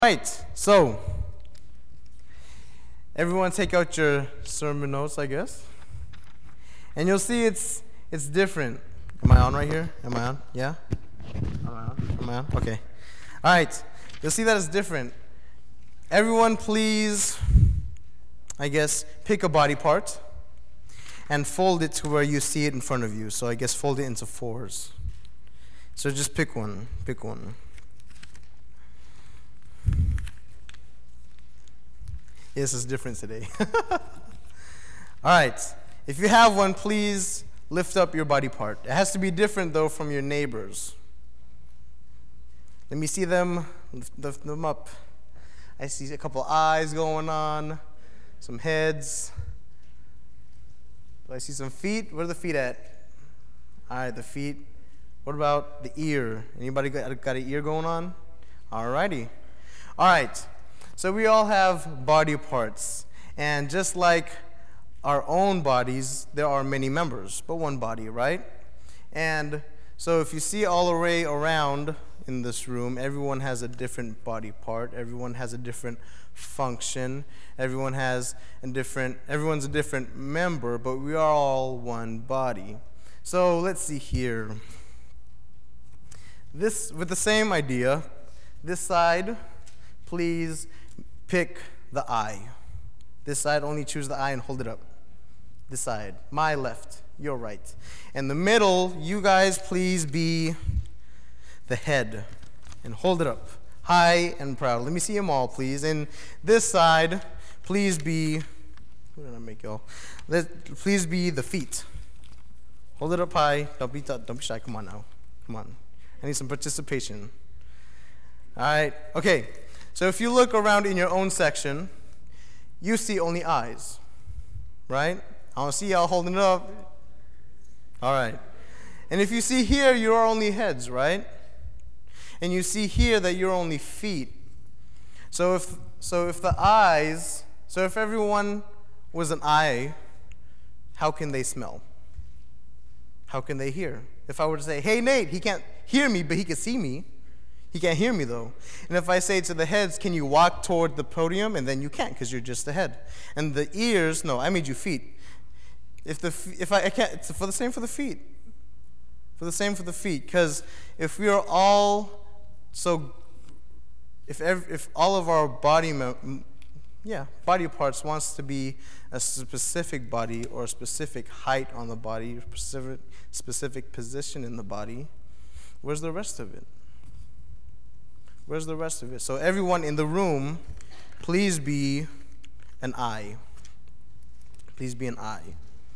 Right, so everyone take out your sermon notes, I guess. And you'll see it's different. Am I on right here? Am I on? Yeah? Am I on? Okay. All right, you'll see that it's different. Everyone please, I guess, pick a body part and fold it to where you see it in front of you. So I guess fold it into fours. So just pick one. Pick one. Yes, it's different today. All right. If you have one, please lift up your body part. It has to be different, though, from your neighbors. Let me see them. Lift them up. I see a couple eyes going on, some heads. Do I see some feet? Where are the feet at? All right, the feet. What about the ear? Anybody got an ear going on? All righty. All right. So we all have body parts, and just like our own bodies, there are many members, but one body, right? And so if you see all the way around in this room, everyone has a different body part, everyone has a different function, everyone's a different member, but we are all one body. So let's see here. This, with the same idea, this side, please pick the eye. This side, only choose the eye and hold it up. This side, my left, your right. In the middle, you guys please be the head and hold it up high and proud. Let me see them all, please. And this side, please be, who did I make y'all? Please be the feet. Hold it up high. Don't be shy. Come on now. Come on. I need some participation. All right. Okay. So if you look around in your own section, you see only eyes, right? I don't see y'all holding it up. All right. And if you see here, you are only heads, right? And you see here that you're only feet. So if everyone was an eye, how can they smell? How can they hear? If I were to say, hey, Nate, he can't hear me, but he can see me. He can't hear me, though. And if I say to the heads, can you walk toward the podium? And then you can't because you're just the head. And the ears, no, I made you feet. If I can't, it's for the same for the feet. For the same for the feet. Because if we are all, if all of our body parts wants to be a specific body or a specific height on the body, specific position in the body, where's the rest of it? Where's the rest of it? So everyone in the room, please be an eye. Please be an eye.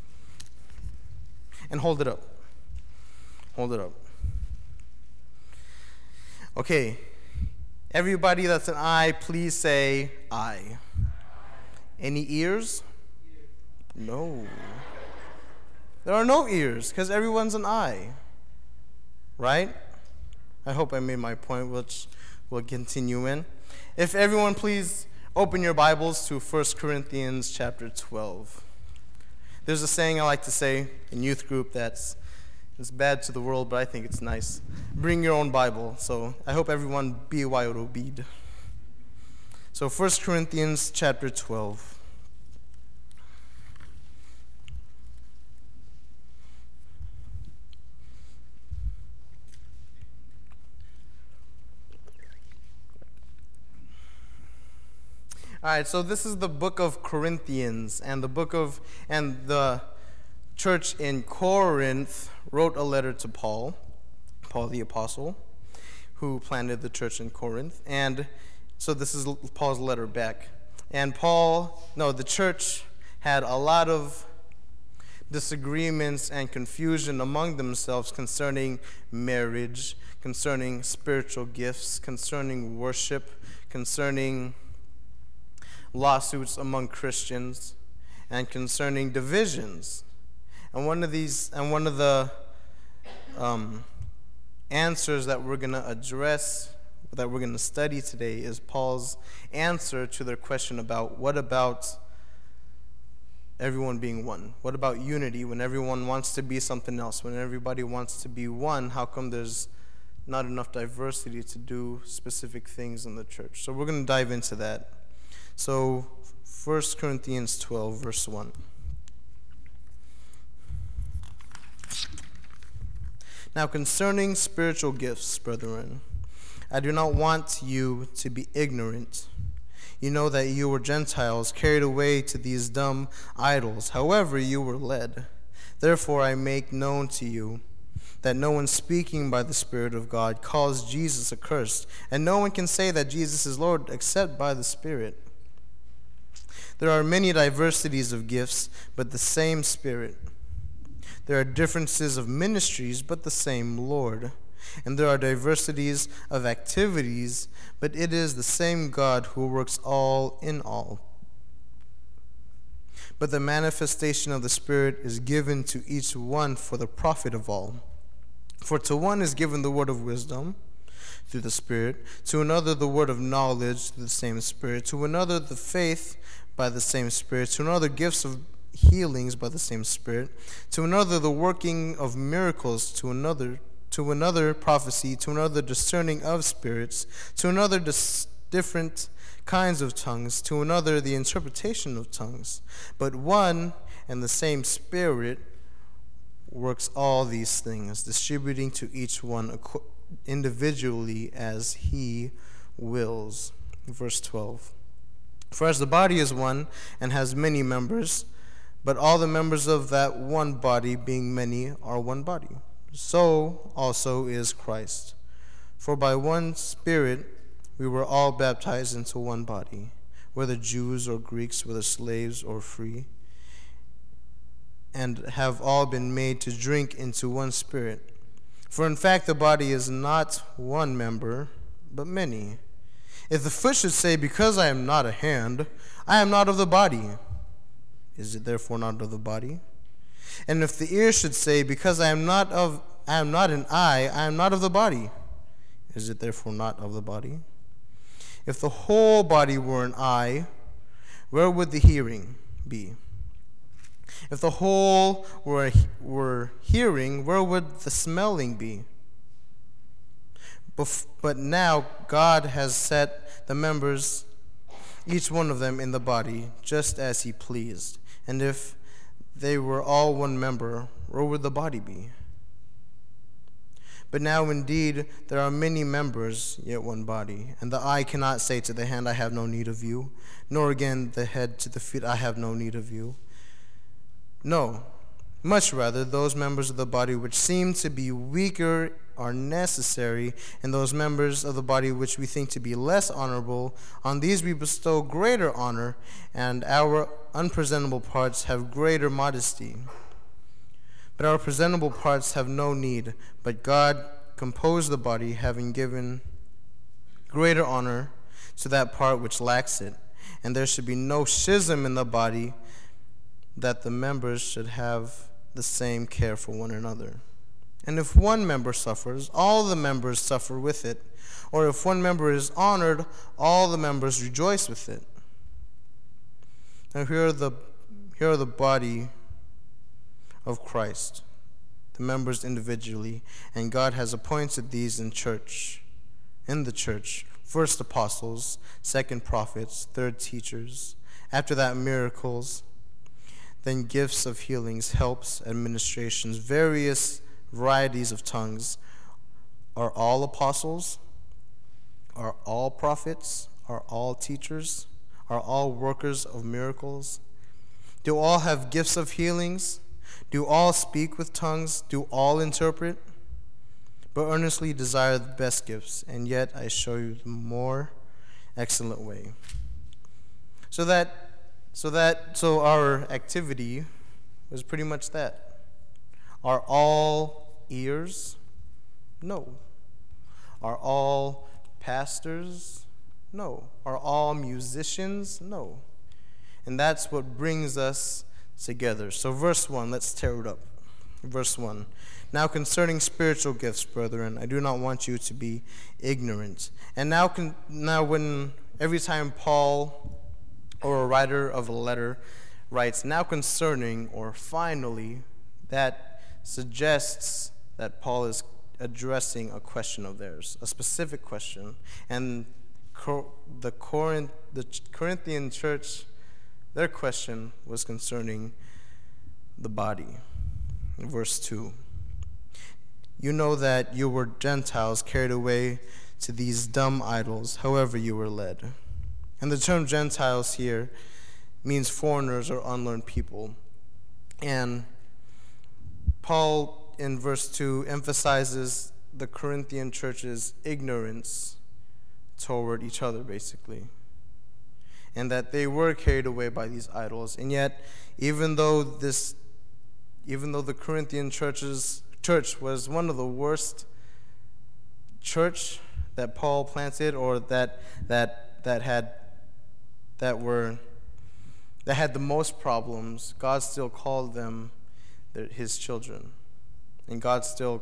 And hold it up. Hold it up. Okay. Everybody that's an eye, please say eye. Any ears? No. There are no ears because everyone's an eye. Right? I hope I made my point, which we'll continue in. If everyone please open your Bibles to 1 Corinthians chapter 12. There's a saying I like to say in youth group that's bad to the world, but I think it's nice. Bring your own Bible. So I hope everyone BYOD. So 1 Corinthians chapter 12. All right, so this is the book of Corinthians, and the church in Corinth wrote a letter to Paul the apostle, who planted the church in Corinth, and so this is Paul's letter back. And the church had a lot of disagreements and confusion among themselves concerning marriage, concerning spiritual gifts, concerning worship, concerning lawsuits among Christians, and concerning divisions. And one of the answers that we're going to address, that we're going to study today, is Paul's answer to their question about what about everyone being one? What about unity when everyone wants to be something else? When everybody wants to be one, how come there's not enough diversity to do specific things in the church. So we're going to dive into that. So 1 Corinthians 12, verse 1. Now concerning spiritual gifts, brethren, I do not want you to be ignorant. You know that you were Gentiles, carried away to these dumb idols. However, you were led. Therefore I make known to you that no one speaking by the Spirit of God calls Jesus accursed, and no one can say that Jesus is Lord except by the Spirit. There are many diversities of gifts, but the same Spirit. There are differences of ministries, but the same Lord. And there are diversities of activities, but it is the same God who works all in all. But the manifestation of the Spirit is given to each one for the profit of all. For to one is given the word of wisdom through the Spirit, to another the word of knowledge through the same Spirit, to another the faith by the same Spirit, to another gifts of healings by the same Spirit, to another the working of miracles, to another prophecy, to another discerning of spirits, to another different kinds of tongues, to another the interpretation of tongues. But one and the same Spirit works all these things, distributing to each one individually as he wills. Verse 12. For as the body is one and has many members, but all the members of that one body, being many, are one body, so also is Christ. For by one Spirit we were all baptized into one body, whether Jews or Greeks, whether slaves or free, and have all been made to drink into one Spirit. For in fact the body is not one member, but many. If the foot should say, because I am not a hand, I am not of the body, is it therefore not of the body? And if the ear should say, because I am not an eye, I am not of the body, is it therefore not of the body? If the whole body were an eye, where would the hearing be? If the whole were hearing, where would the smelling be? But now God has set the members, each one of them in the body, just as he pleased. And if they were all one member, where would the body be? But now indeed there are many members, yet one body. And the eye cannot say to the hand, I have no need of you, nor again the head to the feet, I have no need of you. No, much rather those members of the body which seem to be weaker are necessary, and those members of the body which we think to be less honorable, on these we bestow greater honor, and our unpresentable parts have greater modesty. But our presentable parts have no need, but God composed the body, having given greater honor to that part which lacks it. And there should be no schism in the body, that the members should have the same care for one another. And if one member suffers, all the members suffer with it. Or if one member is honored, all the members rejoice with it. Now here are the body of Christ, the members individually, and God has appointed these in the church, first apostles, second prophets, third teachers, after that miracles, then gifts of healings, helps, administrations, various varieties of tongues. Are all apostles? Are all prophets? Are all teachers? Are all workers of miracles? Do all have gifts of healings? Do all speak with tongues? Do all interpret? But earnestly desire the best gifts, and yet I show you the more excellent way. So our activity was pretty much that. Are all ears? No. Are all pastors? No. Are all musicians? No. And that's what brings us together. So verse 1, let's tear it up. Verse 1. Now concerning spiritual gifts, brethren, I do not want you to be ignorant. And now when every time Paul or a writer of a letter writes, now concerning or finally, that suggests that Paul is addressing a question of theirs, a specific question. And the Corinthian church, their question was concerning the body. Verse 2. You know that you were Gentiles carried away to these dumb idols, however you were led. And the term Gentiles here means foreigners or unlearned people. And Paul, in verse 2, emphasizes the Corinthian church's ignorance toward each other, basically. And that they were carried away by these idols. And yet, even though the Corinthian church was one of the worst church that Paul planted, or that had the most problems, God still called them his children, and God still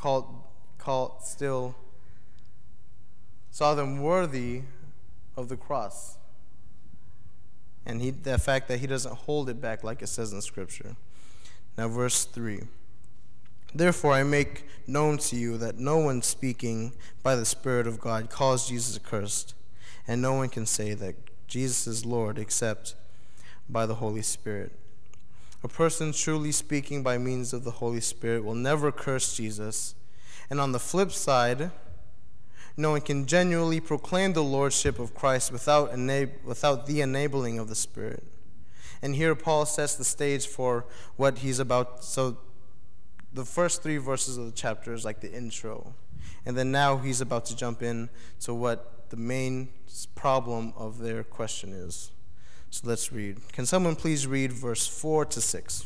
still saw them worthy of the cross, and the fact that he doesn't hold it back like it says in Scripture. Now, verse 3. Therefore I make known to you that no one speaking by the Spirit of God calls Jesus accursed, and no one can say that Jesus is Lord except by the Holy Spirit. A person truly speaking by means of the Holy Spirit will never curse Jesus. And on the flip side, no one can genuinely proclaim the lordship of Christ without the enabling of the Spirit. And here Paul sets the stage for what he's about. So the first 3 verses of the chapter is like the intro. And then now he's about to jump in to what the main problem of their question is. So let's read. Can someone please read verse 4 to 6?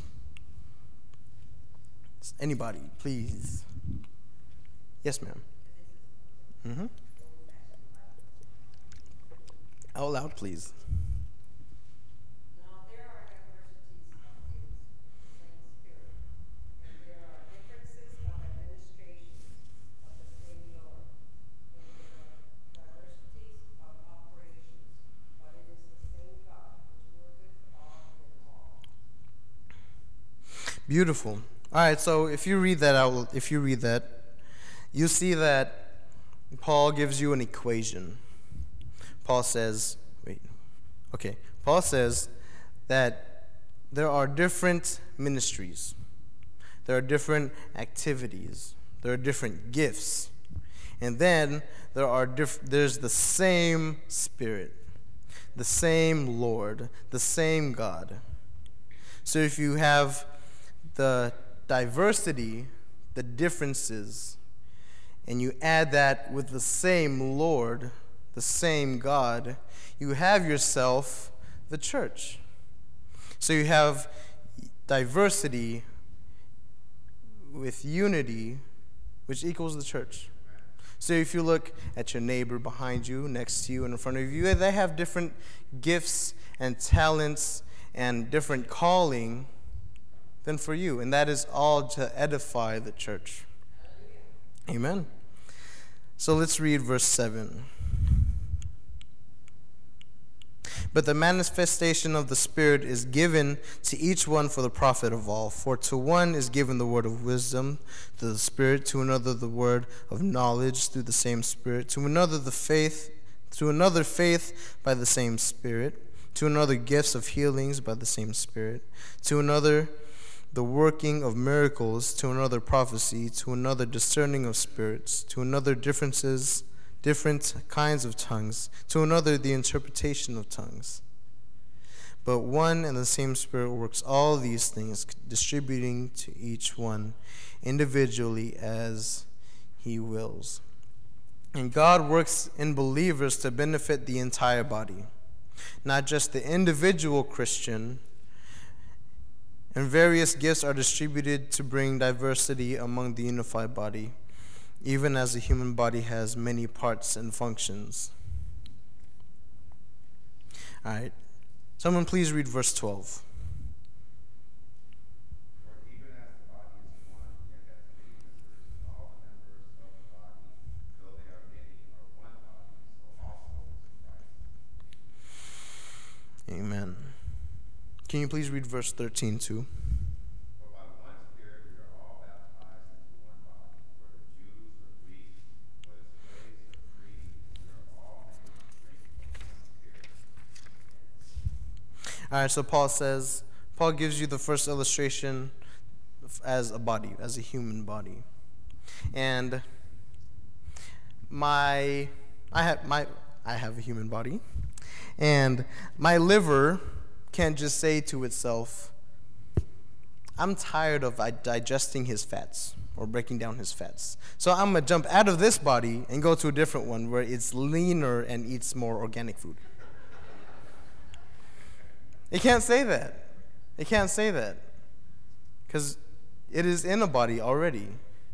Anybody, please. Yes, ma'am. Mm-hmm. Out loud, please. Beautiful. All right, so if you read that, you see that Paul gives you an equation. Paul says that there are different ministries. There are different activities. There are different gifts. And then there's the same Spirit, the same Lord, the same God. So if you have the diversity, the differences, and you add that with the same Lord, the same God, you have yourself the church. So you have diversity with unity, which equals the church. So if you look at your neighbor behind you, next to you, and in front of you, they have different gifts and talents and different calling than for you. And that is all to edify the church. Amen. So let's read verse 7. But the manifestation of the Spirit is given to each one for the profit of all. For to one is given the word of wisdom through the Spirit, to another the word of knowledge through the same Spirit, to another faith by the same Spirit, to another gifts of healings by the same Spirit, to another the working of miracles, to another prophecy, to another discerning of spirits, to another different kinds of tongues, to another the interpretation of tongues. But one and the same Spirit works all these things, distributing to each one individually as he wills. And God works in believers to benefit the entire body, not just the individual Christian. And various gifts are distributed to bring diversity among the unified body, even as the human body has many parts and functions. All right. Someone please read verse 12. Amen. Can you please read verse 13 too? For by one Spirit we are all baptized into one body, whether Jew All right, so Paul gives you the first illustration as a body, as a human body. And I have a human body, and my liver can't just say to itself, I'm tired of digesting his fats or breaking down his fats. So I'm going to jump out of this body and go to a different one where it's leaner and eats more organic food. It can't say that. It can't say that because it is in a body already.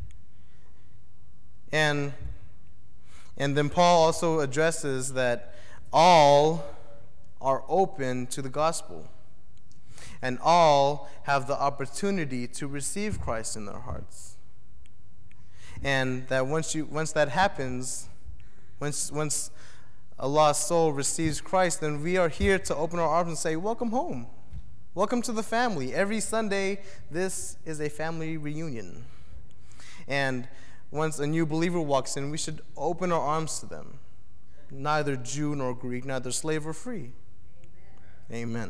And then Paul also addresses that all are open to the gospel, and all have the opportunity to receive Christ in their hearts. And that once that happens, once a lost soul receives Christ, then we are here to open our arms and say, welcome home. Welcome to the family. Every Sunday, this is a family reunion. And once a new believer walks in, we should open our arms to them. Neither Jew nor Greek, neither slave or free. Amen.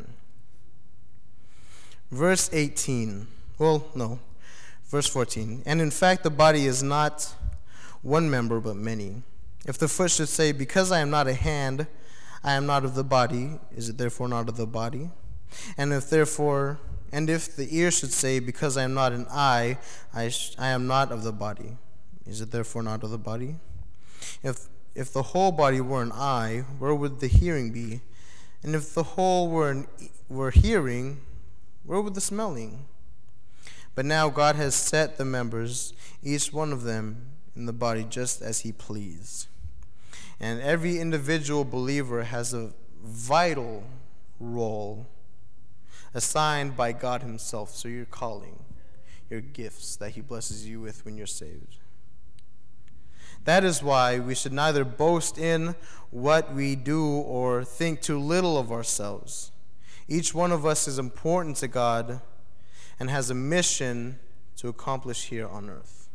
Verse 18. Verse 14. And in fact, the body is not one member, but many. If the foot should say, because I am not a hand, I am not of the body, is it therefore not of the body? And if the ear should say, because I am not an eye, I am not of the body, is it therefore not of the body? If the whole body were an eye, where would the hearing be? And if the whole were hearing, where would the smelling? But now God has set the members, each one of them, in the body just as he pleased. And every individual believer has a vital role assigned by God himself. So your calling, your gifts that he blesses you with when you're saved. That is why we should neither boast in what we do or think too little of ourselves. Each one of us is important to God and has a mission to accomplish here on earth.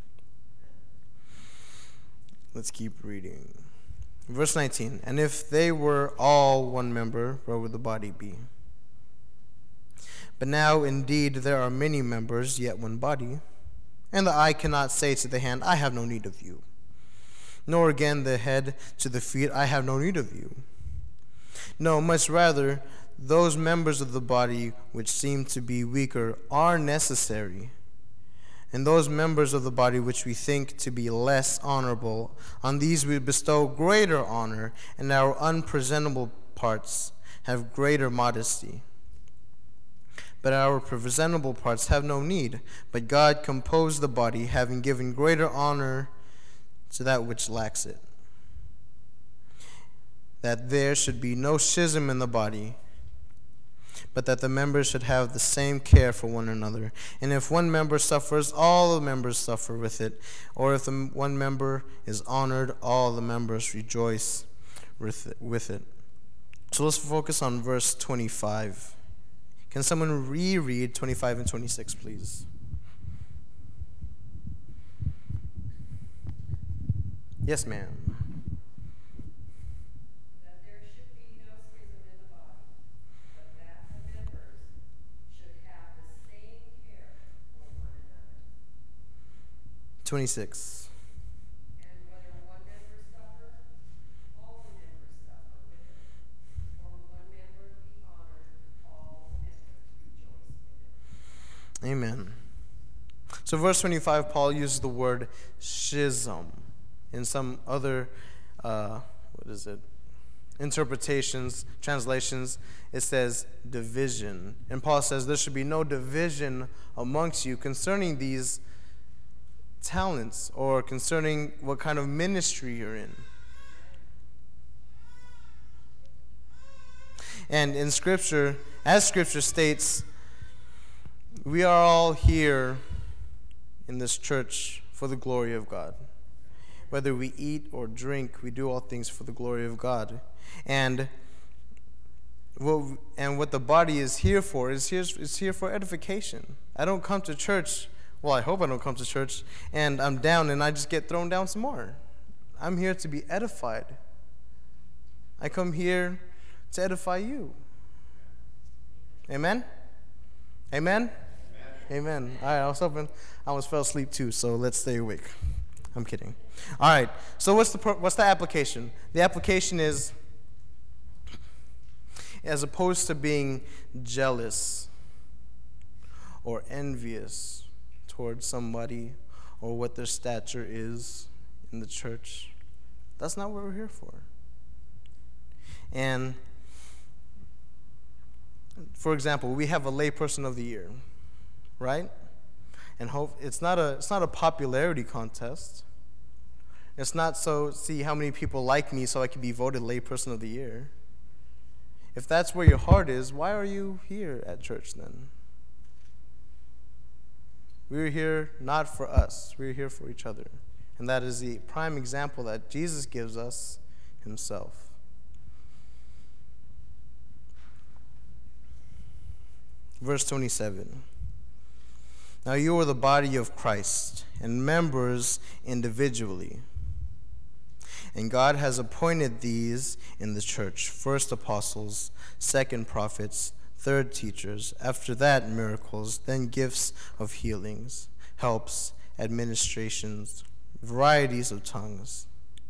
Let's keep reading. Verse 19. And if they were all one member, where would the body be? But now indeed there are many members, yet one body. And the eye cannot say to the hand, I have no need of you. Nor again the head to the feet, I have no need of you. No, much rather, those members of the body which seem to be weaker are necessary. And those members of the body which we think to be less honorable, on these we bestow greater honor, and our unpresentable parts have greater modesty. But our presentable parts have no need, but God composed the body, having given greater honor to that which lacks it, that there should be no schism in the body, but that the members should have the same care for one another. And if one member suffers, all the members suffer with it. Or if one member is honored, all the members rejoice with it. So let's focus on verse 25. Can someone reread 25 and 26, please? Yes, ma'am. That there should be no schism in the body, but that the members should have the same care for one another. 26. And whether one member suffer, all the members suffer with it. Or one member be honored, all the members rejoice with it. Amen. So verse 25, Paul uses the word schism. In some other, interpretations, translations, it says division. And Paul says there should be no division amongst you concerning these talents or concerning what kind of ministry you're in. And in Scripture, as Scripture states, we are all here in this church for the glory of God. Whether we eat or drink, we do all things for the glory of God. And what the body is here for is here for edification. I don't come to church, well, I hope I don't come to church, and I'm down and I just get thrown down some more. I'm here to be edified. I come here to edify you. Amen? Amen? Amen. All right, I was hoping I almost fell asleep too, so let's stay awake. I'm kidding. All right, so what's the application? The application is, as opposed to being jealous or envious towards somebody or what their stature is in the church, that's not what we're here for. And for example, we have a layperson of the year, right? And it's not a popularity contest. It's not so see how many people like me so I can be voted layperson of the year. If that's where your heart is, why are you here at church then? We're here not for us. We're here for each other. And that is the prime example that Jesus gives us himself. Verse 27. Now you are the body of Christ, and members individually. And God has appointed these in the church: first apostles, second prophets, third teachers, after that miracles, then gifts of healings, helps, administrations, varieties of tongues.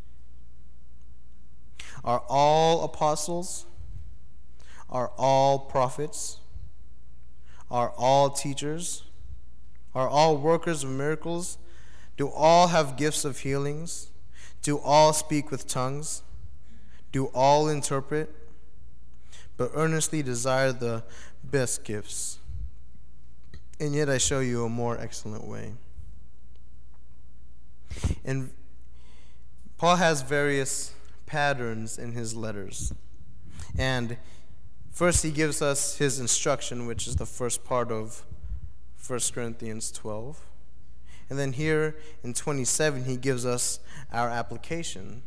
Are all apostles? Are all prophets? Are all teachers? Are all workers of miracles? Do all have gifts of healings? Do all speak with tongues? Do all interpret? But earnestly desire the best gifts. And yet I show you a more excellent way. And Paul has various patterns in his letters. And first he gives us his instruction, which is the first part of 1 Corinthians 12. And then here in 27, he gives us our application,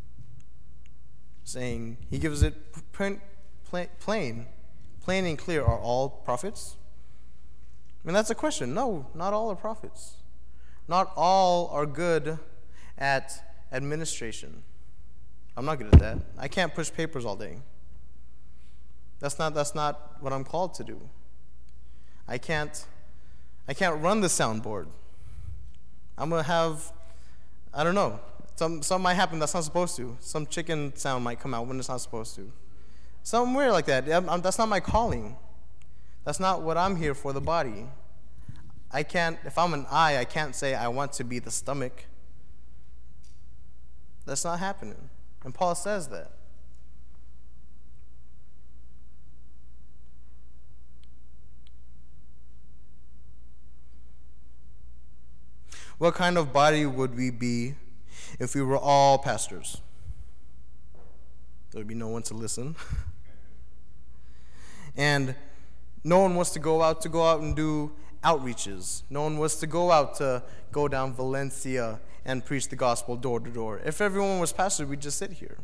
saying, he gives it plain and clear. Are all prophets? I mean, that's a question. No, not all are prophets. Not all are good at administration. I'm not good at that. I can't push papers all day. That's not what I'm called to do. I can't run the soundboard. I'm going to have, I don't know, something might happen that's not supposed to. Some chicken sound might come out when it's not supposed to. Something weird like that. That's not my calling. That's not what I'm here for, the body. I can't, if I'm an eye, I can't say I want to be the stomach. That's not happening. And Paul says that. What kind of body would we be if we were all pastors? There would be no one to listen. And no one wants to go out and do outreaches. No one wants to go down Valencia and preach the gospel door to door. If everyone was pastors, we'd just sit here.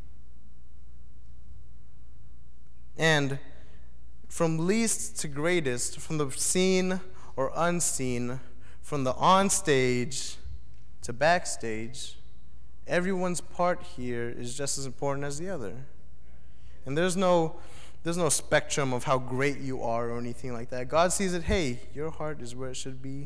And from least to greatest, from the seen or unseen, from the on stage to backstage, everyone's part here is just as important as the other. And there's no spectrum of how great you are or anything like that. God sees it, hey, your heart is where it should be.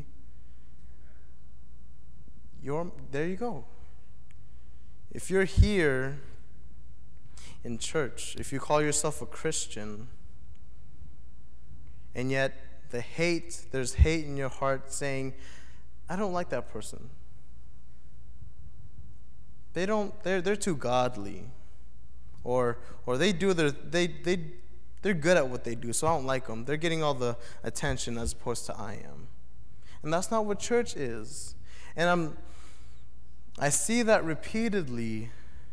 There you go. If you're here in church, if you call yourself a Christian, and yet there's hate in your heart saying, I don't like that person. They're too godly. Or they're good at what they do, so I don't like them. They're getting all the attention as opposed to I am. And that's not what church is. And I see that repeatedly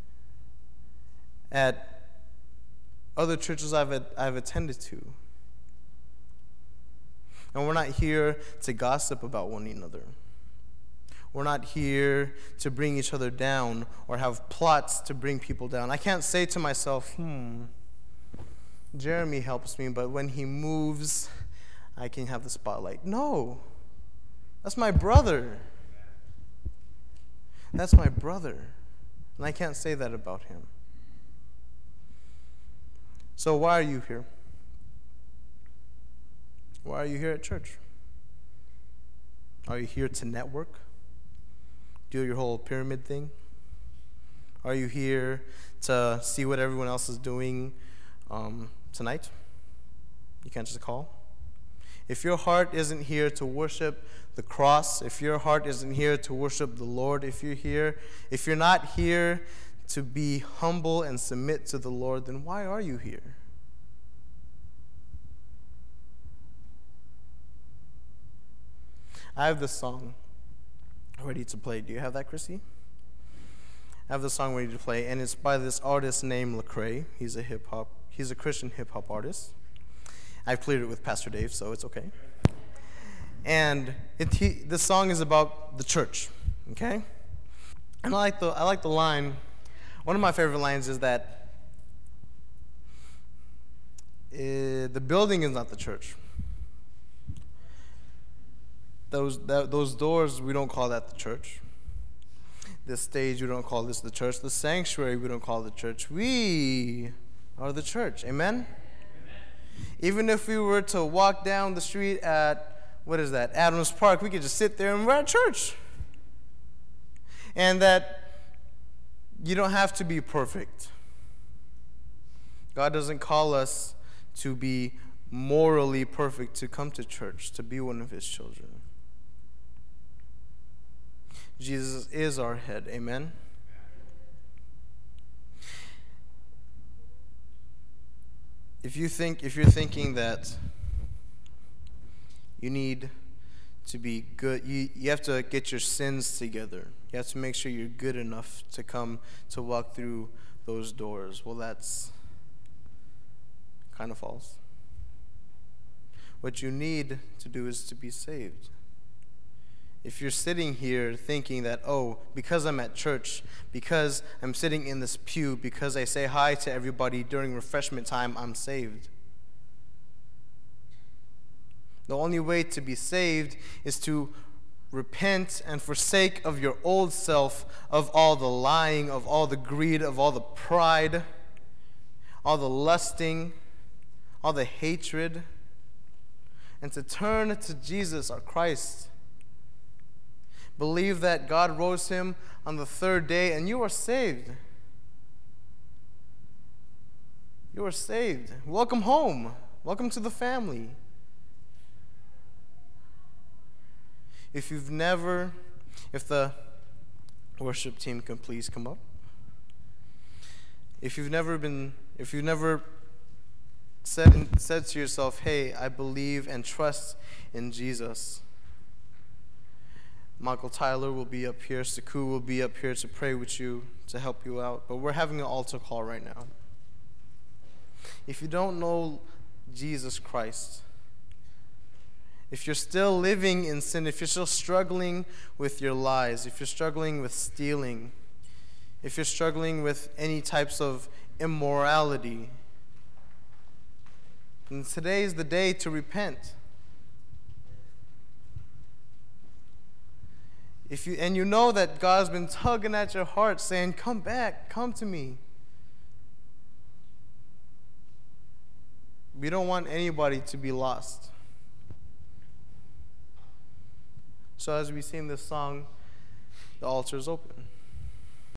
at other churches I've attended to. And we're not here to gossip about one another. We're not here to bring each other down or have plots to bring people down. I can't say to myself, Jeremy helps me, but when he moves, I can have the spotlight. No, that's my brother. That's my brother. And I can't say that about him. So why are you here? Why are you here at church? Are you here to network? Do your whole pyramid thing? Are you here to see what everyone else is doing tonight? You can't just call. If your heart isn't here to worship the cross, if your heart isn't here to worship the Lord, if you're not here to be humble and submit to the Lord, then why are you here? I have this song ready to play. Do you have that, Chrissy? I have this song ready to play, and it's by this artist named Lecrae. He's a Christian hip hop artist. I've played it with Pastor Dave, so it's okay. And this song is about the church, okay? And I like the line. One of my favorite lines is that the building is not the church. Those doors, we don't call that the church. This stage, we don't call this the church. The sanctuary, we don't call the church. We are the church. Amen? Even if we were to walk down the street at, Adams Park, we could just sit there and we're at church. And that you don't have to be perfect. God doesn't call us to be morally perfect to come to church, to be one of his children. Jesus is our head. Amen? If you're thinking that you need to be good, you have to get your sins together. You have to make sure you're good enough to come to walk through those doors. Well, that's kind of false. What you need to do is to be saved. If you're sitting here thinking that, oh, because I'm at church, because I'm sitting in this pew, because I say hi to everybody during refreshment time, I'm saved. The only way to be saved is to repent and forsake of your old self, of all the lying, of all the greed, of all the pride, all the lusting, all the hatred, and to turn to Jesus, our Christ. Believe that God rose him on the third day, and you are saved. You are saved. Welcome home. Welcome to the family. If the worship team can please come up. If you've never said to yourself, hey, I believe and trust in Jesus, Michael Tyler will be up here. Saku will be up here to pray with you, to help you out. But we're having an altar call right now. If you don't know Jesus Christ, if you're still living in sin, if you're still struggling with your lies, if you're struggling with stealing, if you're struggling with any types of immorality, then today is the day to repent. And you know that God's been tugging at your heart saying, come back, come to me. We don't want anybody to be lost. So as we sing this song, the altar is open.